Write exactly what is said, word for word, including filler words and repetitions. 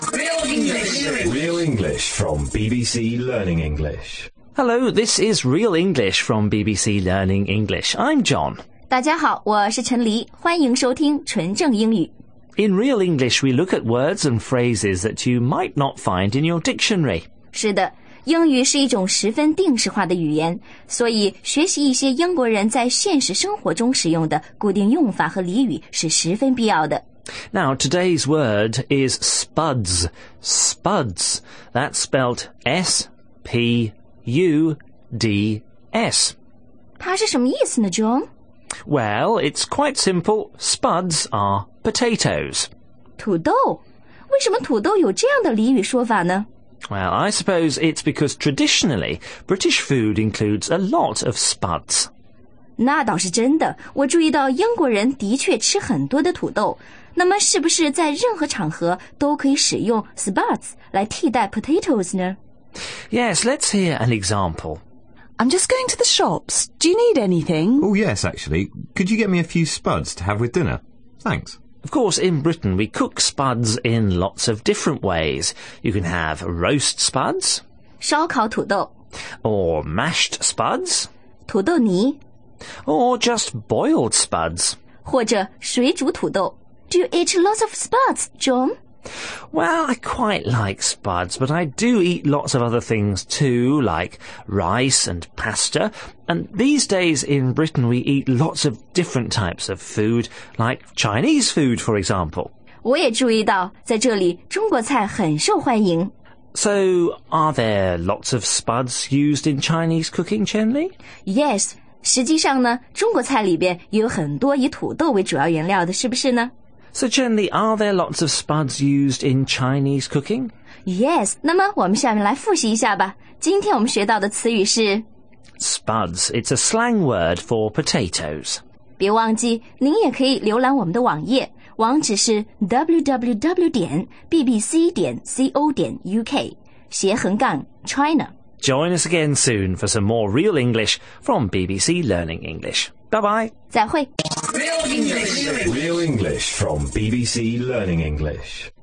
Real English. Real English from B B C Learning English. Hello, this is Real English from B B C Learning English. I'm John. 大家好，我是陈黎，欢迎收听纯正英语。 In Real English, we look at words and phrases that you might not find in your dictionary. 是的，英语是一种十分定式化的语言，所以学习一些英国人在现实生活中使用的固定用法和俚语是十分必要的。 Now, today's word is spuds. Spuds. That's spelt S P U D S. 它是什么意思呢 John? Well, it's quite simple. Spuds are potatoes. 土豆？为什么土豆有这样的俚语说法呢？ Well, I suppose it's because traditionally, British food includes a lot of spuds. 那倒是真的，我注意到英国人的确吃很多的土豆。那么是不是在任何场合都可以使用 spuds 来替代 potatoes 呢？ Yes, let's hear an example. I'm just going to the shops. Do you need anything? Oh, yes, actually. Could you get me a few spuds to have with dinner? Thanks. Of course, in Britain, we cook spuds in lots of different ways. You can have roast spuds. 烧烤土豆 Or mashed spuds. 土豆泥 Or just boiled spuds. 或者水煮土豆 Do you eat lots of spuds, John? Well, I quite like spuds, but I do eat lots of other things too, like rice and pasta. And these days in Britain, we eat lots of different types of food, like Chinese food, for example. 我也注意到在这里中国菜很受欢迎。 So, are there lots of spuds used in Chinese cooking, Chenli? Yes, 实际上呢，中国菜里边也有很多以土豆为主要原料的，是不是呢？ So, Chenli, are there lots of spuds used in Chinese cooking? Yes, 那么我们下面来复习一下吧。今天我们学到的词语是 Spuds. It's a slang word for potatoes. 别忘记您也可以浏览我们的网页，网址是 double-u double-u double-u 点 b b c 点 co 点 u k 斜横杠 China。 Join us again soon for some more real English from B B C Learning English. Bye-bye. 再会。 Real English from B B C Learning English.